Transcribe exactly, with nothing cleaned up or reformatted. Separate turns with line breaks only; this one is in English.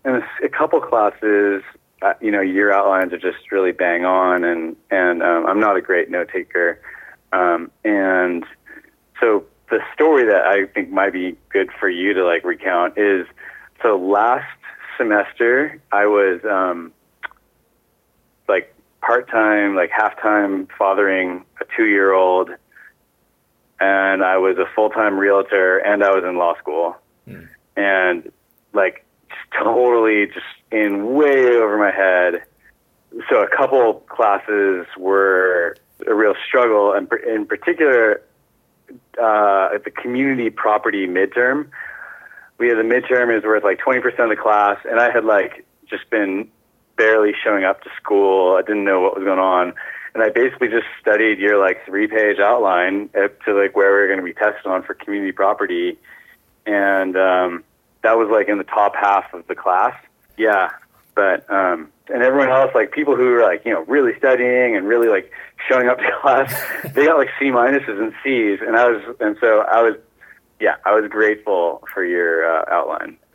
in a, a couple classes, uh, you know, your outlines are just really bang on, and and um, I'm not a great note taker, um, and so the story that I think might be good for you to like recount is, so last semester I was um, like part-time, like half-time fathering a two-year-old, and I was a full-time realtor, and I was in law school, mm. and like just totally just in way over my head. So a couple classes were a real struggle, and in particular, uh, at the community property midterm, we had the midterm is worth like twenty percent of the class, and I had like just been barely showing up to school. I didn't know what was going on. And I basically just studied your like three page outline to like where we were going to be tested on for community property. And, um, that was like in the top half of the class. Yeah. But, um, and everyone else, like people who were like, you know, really studying and really like showing up to class, they got like C minuses and C's. And I was, and so I was, yeah, I was grateful for your uh, outline.